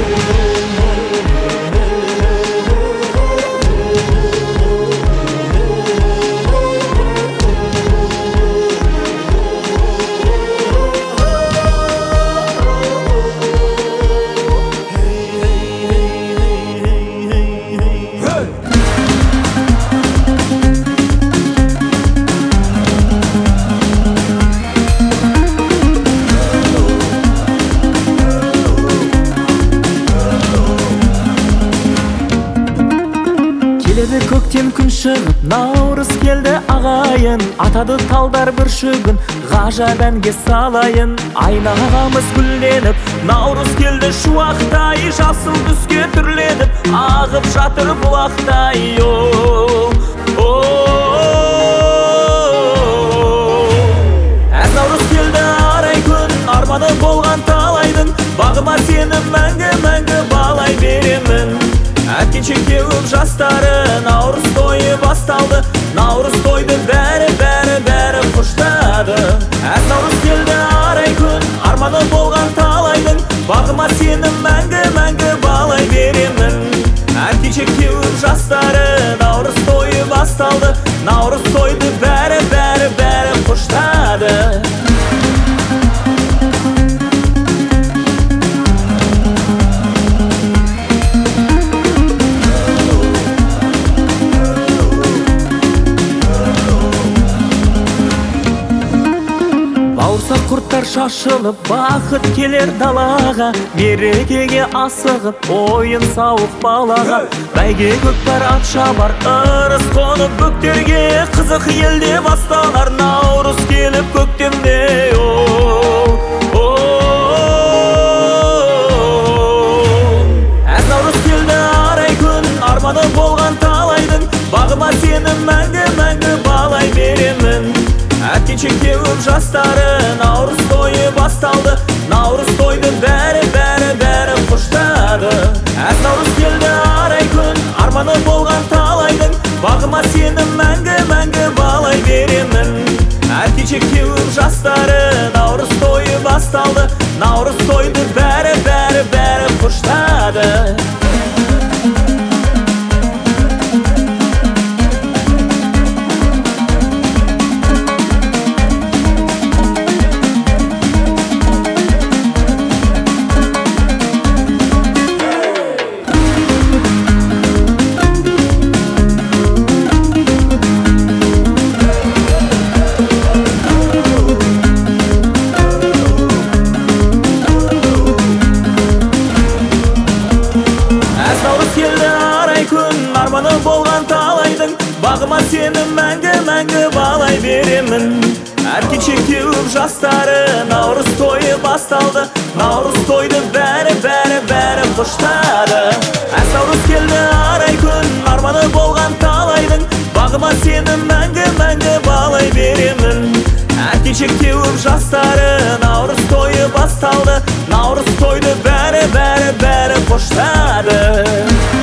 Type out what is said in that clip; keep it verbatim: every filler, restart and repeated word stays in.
Келеді көктем күн шығып, наурыз келді ағайын, атады талдар бүршігін, ғажап әнге салайын. Айналамыз гүлленіп, наурыз келді шуақтай, жасыл түске түрленіп, ағып жатыр бұлақтай. Әз наурыз келді арай күн, арманы болған талайдың, бағыма сені мәңгі-мәңгі балай беремін. Әткеншек теуіп жастары, наурыз тойы басталды, наурыз тойды бәрі-бәрі-бәрі құштады. Әз наурыз келді арай күн, арманы болған талайдың, бағыма сені мәңгі-мәңгі балай беремін. Әткеншек теуіп жастары, наурыз тойы басталды, наурыз тойды бәрі-бәрі-бәрі құштады. Бауырсақ құрттар шашылып, бақыт келер далаға, мерекеге асығып, ойын сауық балаға. Бәйге көкпар ат шабар, ырыс қонып бөктерге, қызық елде басталар, наурыз келіп көктемде. Әз наурыз келді арай күн, арманы болған талайдың, бағыма сені мәңгі-мәңгі балай беремін. Әткеншек теуіп жастары, наурыз тойы басталды, наурыз тойды бәрі-бәрі-бәрі құштады. Әз наурыз келді арай күн, арманы болған талайдың, бағыма сені мәңгі-мәңгі балай беремін. Әткеншек теуіп жастары, наурыз тойы басталды, наурыз тойды бәрі-бәрі-бәрі құштады. Арманы болған талайдың, бағыма сені мәңгі-мәңгі балай беремін. Әткеншек теуіп жастары, наурыз тойы басталды, наурыз тойды бәрі-бәрі-бәрі құштады. Әз наурыз келді арай күн, арманы болған талайдың, бағыма сені мәңгі-мәңгі балай беремін. Әткеншек теуіп жастары, наурыз тойы басталды, наурыз тойды бәрі-бәрі-бәрі құштады.